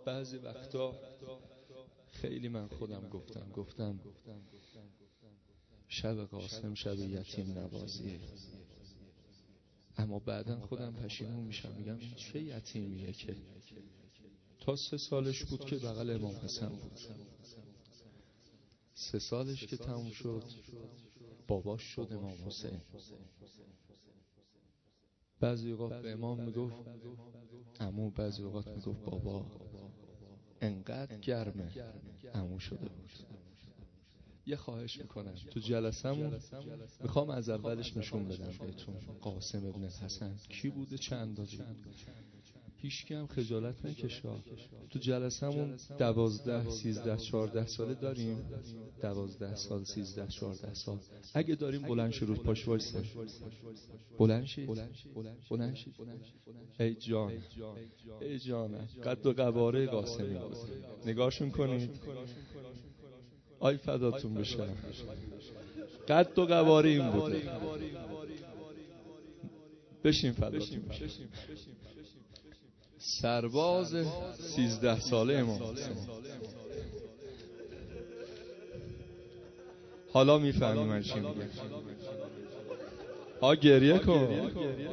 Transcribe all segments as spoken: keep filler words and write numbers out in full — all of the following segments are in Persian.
بعضی وقتا خیلی من خودم گفتم گفتم شب قاسم شب یتیم نوازیه، اما بعداً خودم پشیمون میشم، میگم این چه یتیمیه که تا سه سالش بود که بغل امام حسن بود، سه سالش که تموم شد باباش شد امام حسین. بعضی اوقات به امام میگفت عمو، بعضی اوقات میگفت بابا. انقدر گرمه عمو شده بود. یه خواهش میکنم تو جلسمون میخوام از اولش نشون بدم بهتون قاسم ابن الحسن کی بوده، چه اندازه بود. هیچکی هم خجالت نکشه. تو جلسمون دوازده سیزده چهارده ساله داریم، دوازده سال سیزده چهارده سال اگه داریم بلند شو، روز پاش وایسه، بلند شید بلند شید. ای جان ای جانم، قد و قواره قاسمی بود، نگاهشون کنید. آی فداتون بشم، قد و قواره این بوده. بشین فداتون بشم. سرباز سیزده ساله امام حسین. حالا میفهمی من چی میگم. آ گریه کن.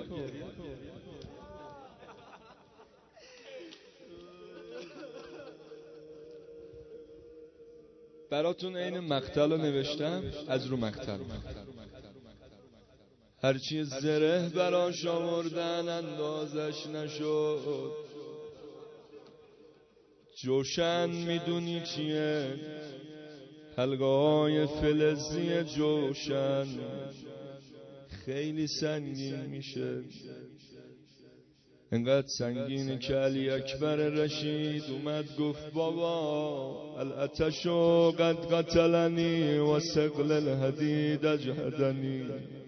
براتون این مقتل رو نوشتم، از رو مقتل. هرچی زره براش آوردن اندازش نشد، جوشن میدونی چیه؟ حلقه‌های فلزی جوشن خیلی سنگین میشه، انقدر سنگینه که علی اکبر رشید اومد گفت بابا الاتشو قد قتلنی و ثقل الحدید اجهدنی.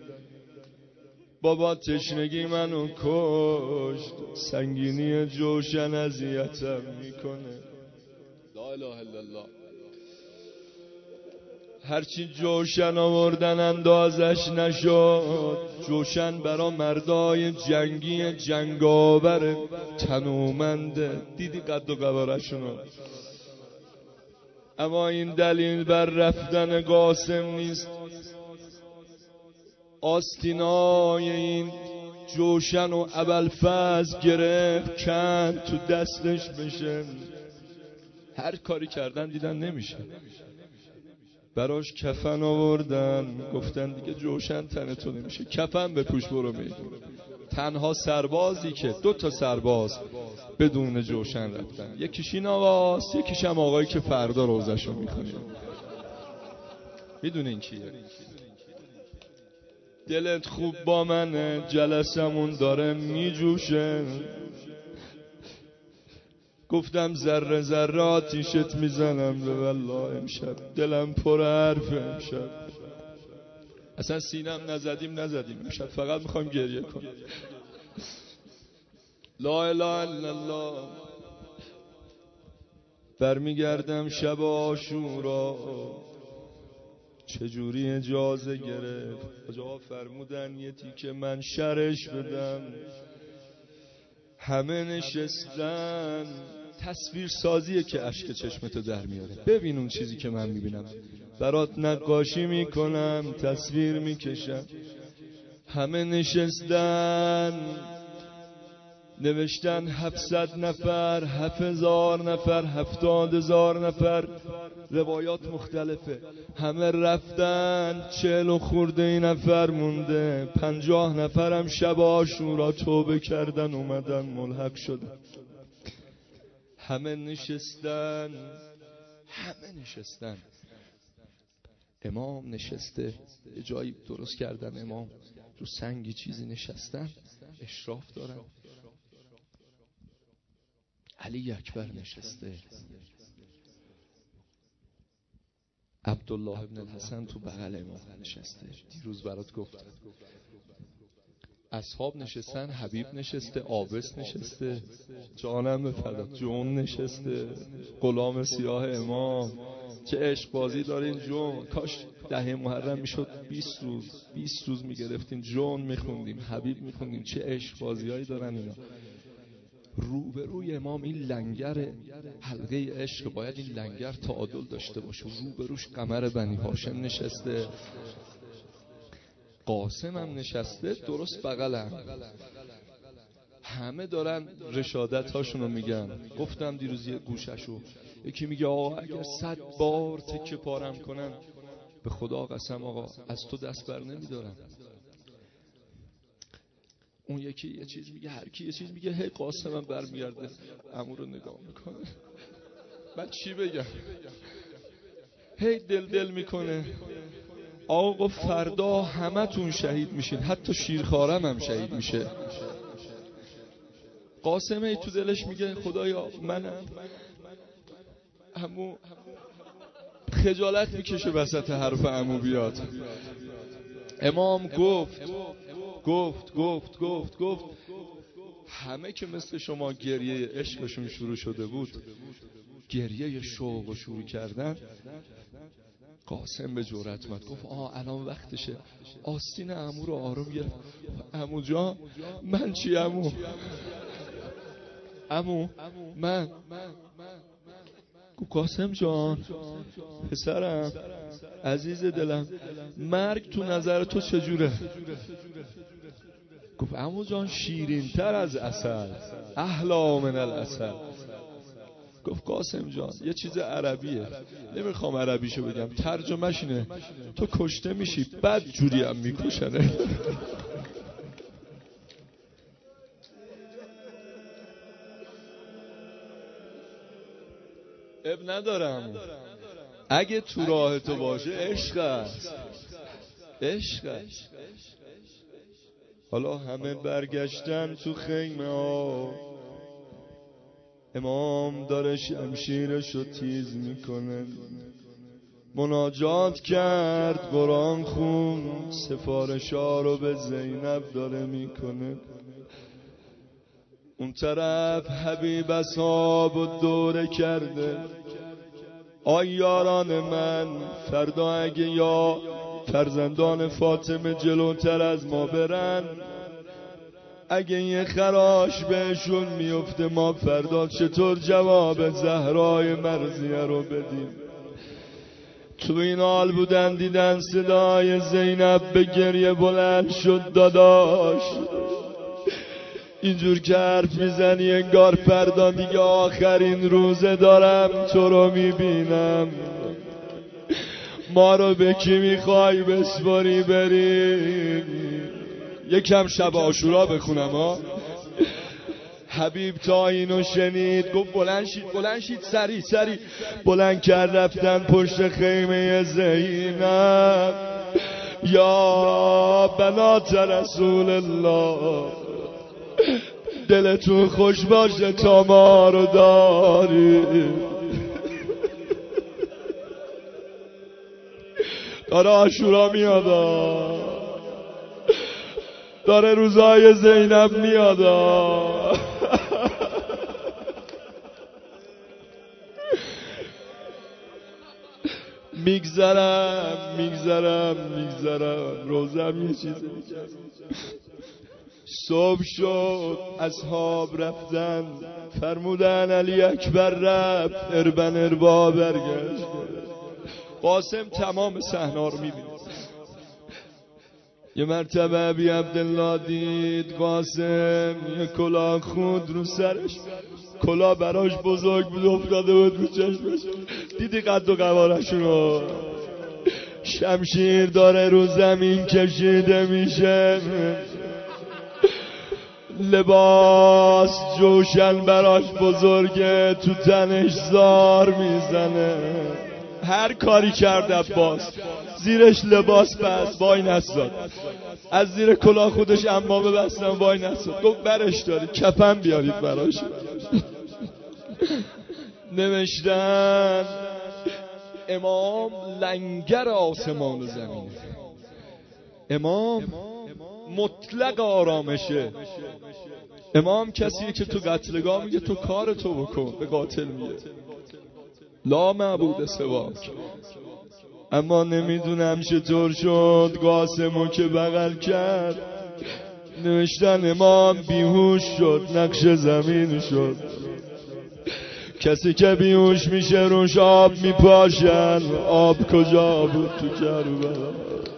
بابا تشنگی منو کشت، سنگینی جوشن اذیتم میکنه. لا اله الا الله. هرچی جوشن آوردن اندازش نشد، جوشن برا مردای جنگی جنگاور تنومنده. دیدی قد و قوارشونو؟ اما این دلیل بر رفتن قاسم نیست. آستینای این جوشن و ابوالفضل گرفت کند تو دستش بشه. هر کاری کردن دیدن نمیشه، براش کفن آوردن، گفتن دیگه جوشن تنتو نمیشه، کفن بپوش برو میدون. تنها سربازی که دو تا سرباز بدون جوشن رفتن، یکیش این آقاست، یکیش هم آقایی که فردا روزشو میخونه. میدونین کیه؟ دلت خوب با منه، جلسمون داره میجوشه. گفتم ذره ذره آتیشت میزنم به والله امشب، دلم پر حرف امشب. اصلا سینم نزدیم نزدیم امشب، فقط میخوام گریه کنم. لا اله الا الله. برمیگردم شب عاشورا، چجوری اجازه گرفت؟ آجا فرمودن یه تیکه من شرش بدم. همه نشستن، تصویر سازیه که اشک چشمتو در میاره. ببین اون چیزی که من میبینم، برات نقاشی میکنم، تصویر میکشم. همه نشستن، نوشتن هفتصد نفر، هفت هزار نفر، هفتاد هزار نفر، روایات مختلفه. همه رفتن، چهل و خورده ای نفر مونده. پنجاه نفرم شب عاشورا توبه کردن اومدن ملحق شدن. همه نشستن، همه نشستن. امام نشسته، یه جایی درست کردن امام رو سنگی چیزی نشستن، اشراف دارن. علی اکبر نشسته، عبدالله ابن الحسن تو بغل امام نشسته. دیروز برات گفتم اصحاب نشستن، حبیب نشسته، عابس نشسته، جانم به فدات، جون نشسته، غلام سیاه امام. چه عشق بازی دارین جون. کاش ده محرم میشد بیست روز بیست روز میگرفتیم جون میخوندیم، حبیب میخوندیم. چه عشق بازی هایی دارن اینا. روبروی امام این لنگر حلقه عشق، باید این لنگر تعادل داشته باشه. روبروش قمر بنی هاشم نشسته، قاسم هم نشسته درست بغلم، همه دارن رشادت هاشونو میگن. گفتم دیروز یه گوششو یکی میگه آقا اگر صد بار تکه پارم کنن به خدا قسم آقا از تو دست بر نمیدارم. اون یکی یه چیز میگه، هر کی یه چیز میگه، هی قاسمم برمیگرده عمو رو نگاه میکنه. من چی بگم؟ هی دل دل میکنه. آقا فردا همه تون شهید میشین، حتی شیرخوارم هم شهید میشه. قاسم ای تو دلش میگه خدایا منم. عمو خجالت میکشه وسط حرف عمو بیاد. امام گفت گفت گفت گفت گفت همه که مثل شما گریه عشقشون شروع شده بود، گریه شوق شروع کردن. قاسم به جرأت اومد گفت آه الان وقتشه. آستین عمو رو آروم گرفت. عمو جان من چی عمو؟ عمو من. گفت قاسم جان پسرم عزیز دلم، مرگ تو نظر تو چجوره؟ گفت عمو جان شیرین تر از عسل، احلا من العسل. گفت قاسم جان یه چیز عربیه، نمیخوام عربیشو بگم، ترجمهش اینه تو کشته میشی بد جوری هم میکشنه. اب ندارم، اگه تو راه تو باشه عشق است، عشق است. حالا همه برگشتن تو خیمه ها، امام داره شمشیرشو تیز میکنه، مناجات کرد قرآن خون، سفارشا رو به زینب داره میکنه. اون طرف حبیب اصحاب و دوره کرده. آی یاران من، فردا اگه یا فرزندان فاطمه جلوتر از ما برن، اگه یه خراش بهشون میفته، ما فردا چطور جواب زهرای مرضیه رو بدیم؟ تو این حال بودن دیدن صدای زینب به گریه بلند شد. داداش اینجور که حرف میزنی انگار فردا دیگه آخرین روزه دارم تو رو میبینم. ما رو به کی میخوای بسپاری بریم؟ یکم شب عاشورا بخونم ها. حبیب تا اینو شنید گفت بلند شید بلند شید، سری سری بلند کرد رفتن پشت خیمه زینب. یا بنات رسول الله دلتون خوش باشه تا ما رو داری. داره عاشورا میاد، داره روزای زینب میاد. میگذرم میگذرم میگذرم روزم یه چیزی میگذرم. صبح شد اصحاب رفتن، فرمودن علی اکبر رفت، اربن اربا برگشت. قاسم تمام صحنه رو میبینه. یه مرتبه ابی عبدالله دید قاسم یه کلاه خود رو سرش، کلاه براش بزرگ بود افتاده بود رو چشمش. دیدی قد و قوارشونو؟ شمشیر داره رو زمین کشیده میشه، لباس جوشن براش بزرگه، تو تنش زار میزنه. هر کاری کرد عباس، زیرش لباس بست وای نستاد، از زیر کلاه خودش عمامه بستن وای نستاد. گفت برش داری کفن بیارید براش. نوشتن امام لنگر آسمان و زمینه، امام مطلق آرامشه. امام کسیه که تو قتلگاه میگه تو کار تو بکن، به قاتل میگه لا معبود سواک. اما نمیدونم چطور شد قاسمو که بغل کرد نوشتن امام بیهوش شد، نقش زمین شد. کسی که بیهوش میشه روش آب میپاشن. آب کجا بود تو کربلا؟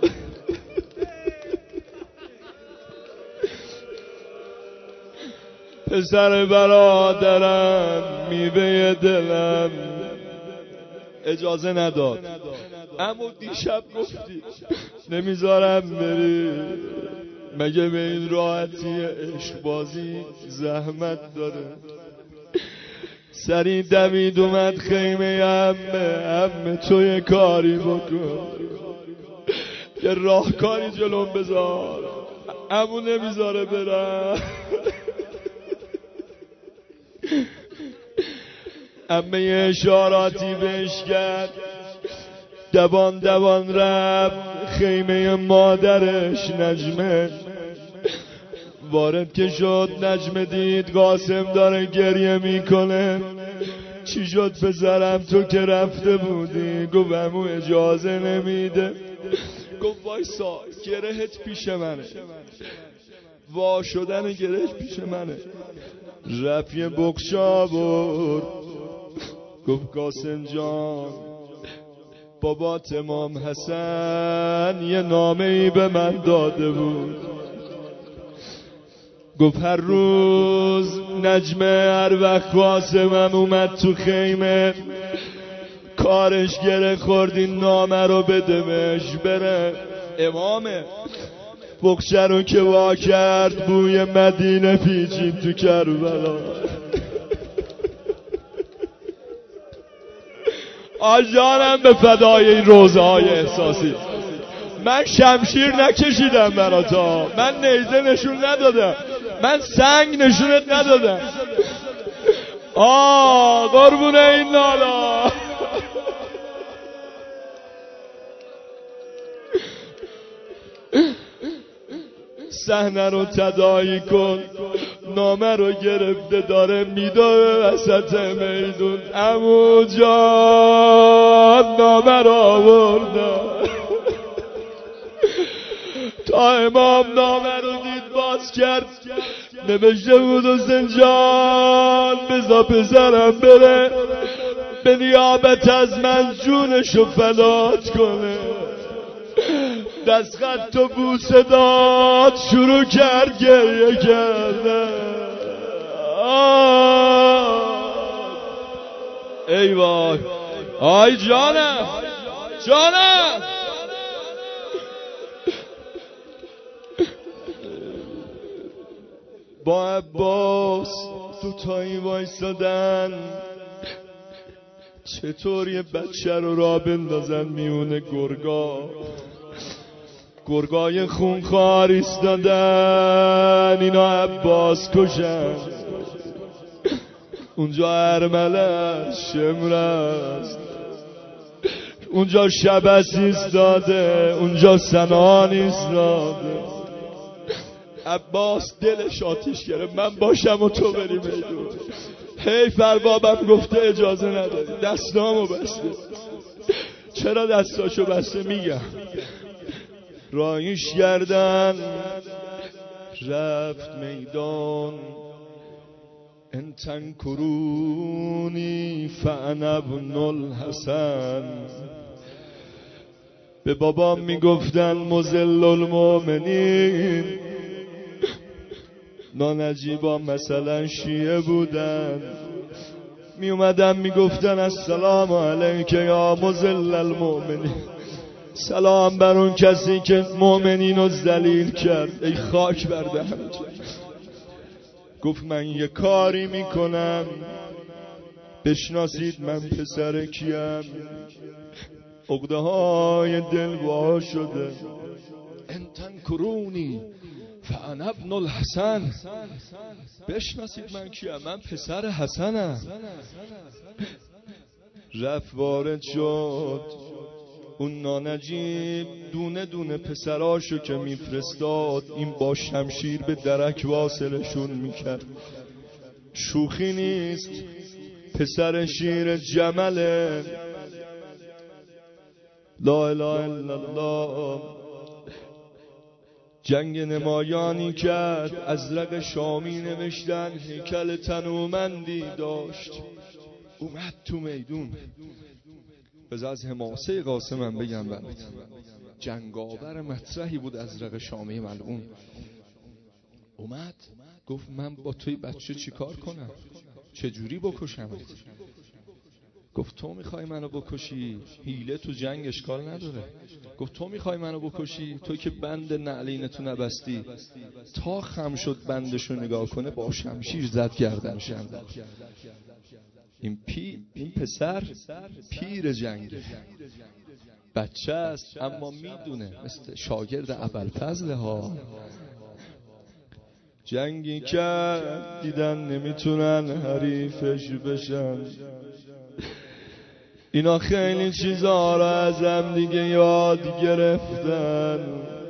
پسر برادرم میوه دلم اجازه نداد. اما دیشب گفتی نمیذارم بری. مگه به این راحتی عشق بازی زحمت داره؟ سری دوید اومد خیمه عمه. عمه تو یه کاری بکن، یه راهکاری جلوم بذار. عمو نمیذاره برم. عمه یه اشاراتی بهش کرد، دوان دوان رفت خیمه مادرش نجمه. وارد که شد نجمه دید قاسم داره گریه میکنه. چی شد پسرم تو که رفته بودی؟ گفت عمو اجازه نمیده. گفت وایسا گرهت پیش منه، وا شدن گرهت پیش منه. رفت یه بخشا برد. گفت قاسم جان بابات امام حسن یه نامه ای به من داده بود. گفت هر روز نجمه هر وقت قاسمم اومد تو خیمه کارش گره خورد این نامه رو بدمش بره. امامه بخشه رو که وا کرد بوی مدینه پیچید تو کربلا. آجانم به فدای این روزه های احساسی. من شمشیر نکشیدم براتا، من نیزه نشون ندادم، من سنگ نشونت ندادم. آه قربون این لالا. صحنه رو تداعی کن. نامه رو گرفته داره میدوه وسط میدون. عمو جان نامه رو آورده. تا امام نامه رو دید باز کرد. نوشته بود حسین جان بذار پسرم بره به نیابت از من جونشو فدات کنه. دست خط و بوسه داد شروع کرد گریه کردن. ای وای آی جانم جانم. با عباس دوتایی وایستادن چطور یه بچه رو را بندازن میونه گرگا. گرگای خونخوار ایستادن اینا عباس کشن. اونجا ارمله شمرست، اونجا شبس ایستاده، اونجا سنان ایستاده. عباس دلش آتیش گرفت من باشم و تو بری میدون. هی فربابم گفته اجازه نداری. دستامو بسته. چرا دستاشو بسته؟ میگم رایش گردن رفت میدان. ان تنکرونی فانا ابن الحسن. به بابام میگفتن مذل المؤمنین. نانجیبا مثلا شیعه بودن، می اومدن میگفتن السلام علیک یا مذل المؤمنین. سلام بر اون کسی که مؤمنین رو ذلیل کرد. ای خاک بر دهنت. گفت من یه کاری میکنم بشناسید من پسر کیم. عقده های دل وا شده. ان تنکرونی فانا ابن الحسن. بشناسید من کیم، من پسر حسنم. رفت وارد شد. اون نانجیب دونه دونه پسراشو که میفرستاد این با شمشیر به درک واصلشون میکرد. شوخی نیست. پسر شیر جمله. لا اله الا الله. جنگ نمایانی کرد، ازرق شامی نوشتن، هیکل تنومندی داشت. اومد تو میدون. بذار از حماسه قاسمم بگم برات. جنگاور مطرحی بود ازرق شامی ملعون. اومد گفت من با توی بچه چی کار کنم؟ چجوری بکشمت؟ گفت تو میخوای منو بکشی؟ حیله تو جنگ اشکال نداره. گفت تو میخوای منو بکشی؟ تو که بند نعلینتو نبستی. تا خم شد بندشو نگاه کنه، با شمشیر زد گردنش. این پی این پسر پیر جنگه، بچه است اما میدونه، مثل شاگرد ابوالفضل ها. جنگی کرد دیدن نمیتونن حریفش بشن. اینا خیلی چیزا را از هم دیگه یاد گرفتن.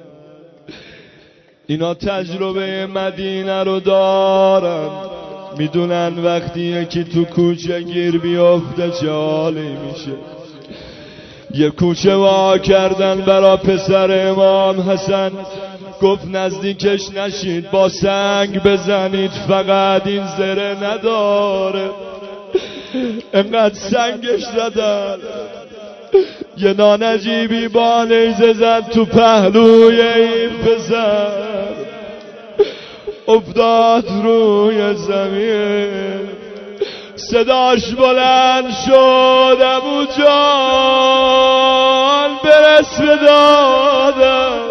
اینا تجربه مدینه رو دارن، میدونن وقتی یکی تو کوچه گیر بیفته چه حالی میشه. یه کوچه وا کردن برا پسر امام حسن، گفت نزدیکش نشید، با سنگ بزنید، فقط این زره نداره. انقدر سنگش زدن، یه نانجیبی با نیزه زد تو پهلوی این پسر، افتاد روی زمین. صداش بلند شد ابو جان برس به دادم.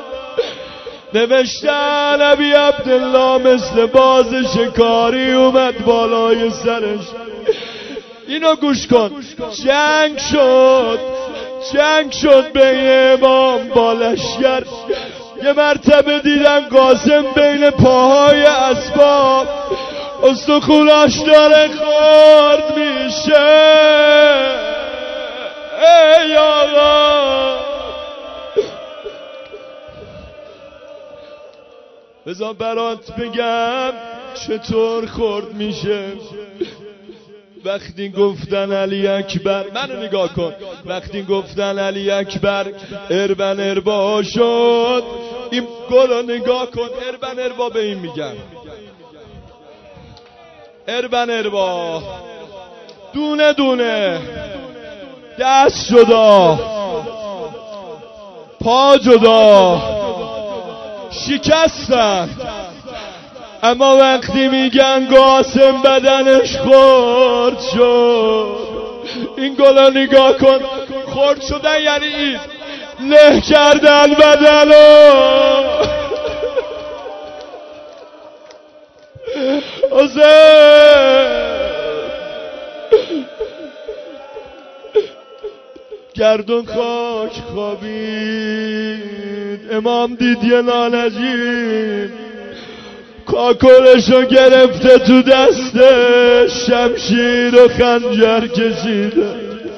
نوشتن ابی عبدالله مثل باز شکاری اومد بالای سرش. اینو گوش کن. جنگ شد جنگ شد بین امام با لشکر. یه مرتبه دیدن قاسم بین پاهای اسباب استخوناش داره خورد میشه. ای آقا بذار برات بگم چطور خورد میشه. وقتی گفتن علی اکبر، منو نگاه کن، وقتی گفتن علی اکبر اربن اربا شد. این گلو نگاه کن، اربن اربا به این میگن. اربن اربا دونه دونه دست جدا پا جدا شکستن. اما وقتی میگن قاسم بدنش خورد شد، این گلا نگاه کن، خورد شدن یعنی این له کردن بدنو. گردون خاک خوابید. امام دید یه نانجیب کاکلشو گرفته تو دستش، شمشیر و خنجر کشیده،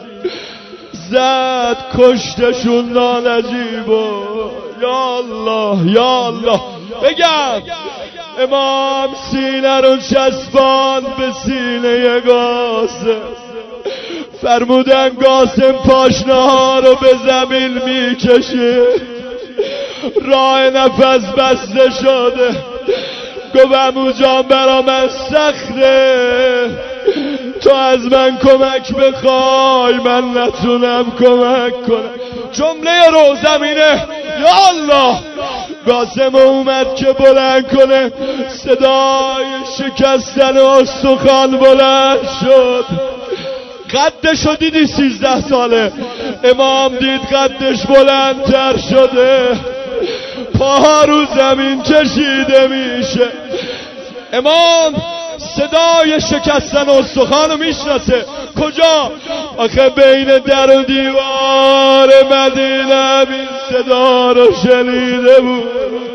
زد کشتشون نانجیبو. یا الله یا الله بگم. امام سینه رو چسبان به سینه قاسم، فرمودن قاسم پاشنه رو به زمین میکشه، راه نفس بسته شده. گفت عمو جان برا من سخته، تو از من کمک بخوای من نتونم کمک کنم. جمله رو زمینه یا الله. قاسم اومد که بلند کنه، صدای شکستن استخوان بلند شد. قدشو دیدی سیزده ساله. امام دید قدش بلندتر شده، پاها رو زمین کشیده میشه. امام صدای شکستن استخوانو میشناسه. کجا؟ آخه بین در و دیوار مدینه این صدا رو شنیده بود.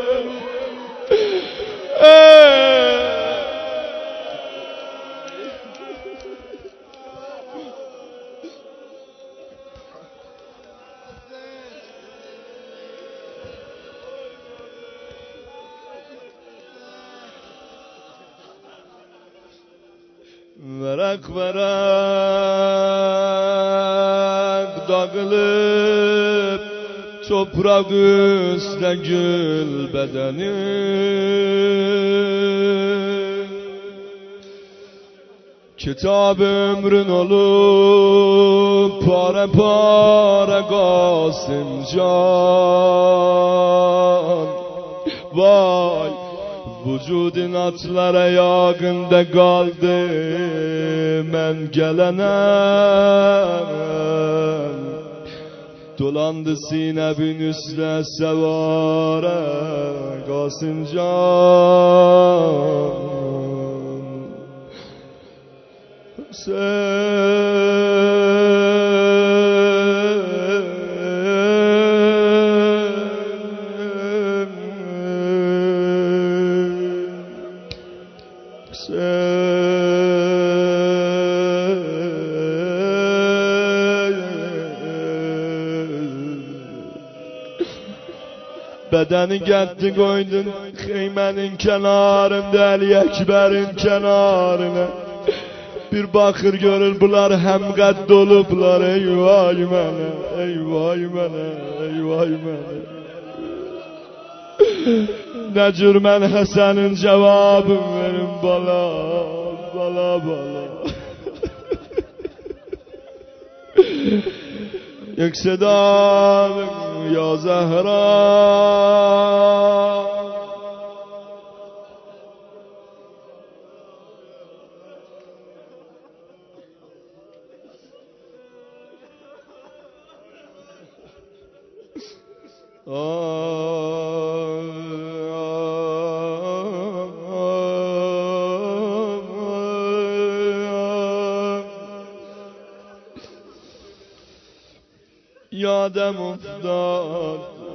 ورق ورق داغلب toprak üstte gül bedeni, kitap ömrün olup pare pare Qasım can. Vay, vücudun atlara yağında kaldı men gelenem. Dolandı sinebin üstüne sevare Qasım can. Bedeni getti koydun xeymenin kenarında, Ali Ekber'in kenarına. Bir bakır görür bunlar hem qədd olublar, ey vay mənə, ey vay mənə, ey vay mənə. Ne cür mən Həsənin cevabım verim bala, bala, bala. Yeksedan ya Zəhra, یادم افتاد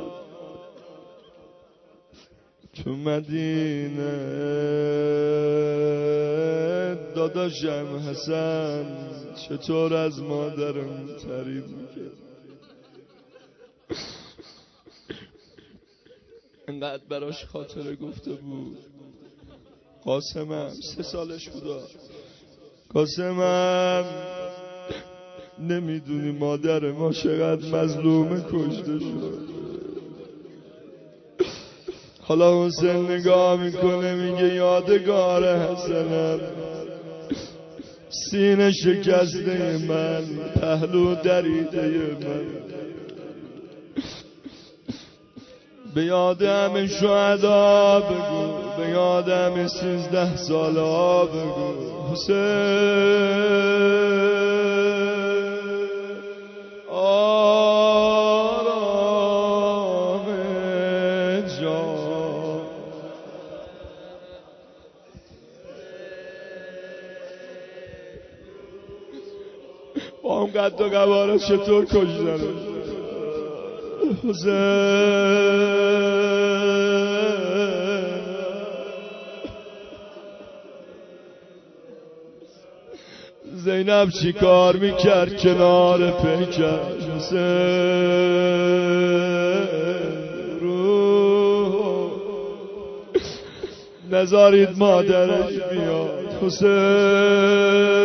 تو مدینه داداشم حسن چطور از مادرم تعریف میکرد. انقدر براش خاطره گفته بود. قاسمم سه سالش بودا. قاسمم نمیدونی مادر ما چقدر مظلومه کشته شد. حالا حسین نگاه میکنه میگه یادگار حسنم، سینه شکسته من، پهلو دریده من، به یاد همه شهدا بگو، به یاد همه سیزده ساله ها بگو. حسین آرام جان. با هم قد و قواره چطور کشتن حسین. زینب چی کار میکرد کنار پیکر حسین رو نذارید مادرش بیاد حسین.